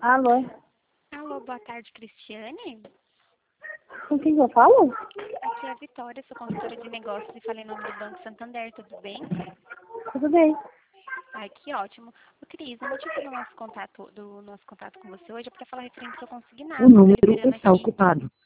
Alô? Alô, boa tarde, Cristiane. Com quem eu falo? Aqui é a Vitória, sou consultora de negócios e falei em nome do Banco Santander, tudo bem? Tudo bem. Ai, que ótimo. Ô, Cris, o motivo do nosso contato com você hoje é para falar referente ao seu O consignado, que eu número tô liberando está aqui. ocupado.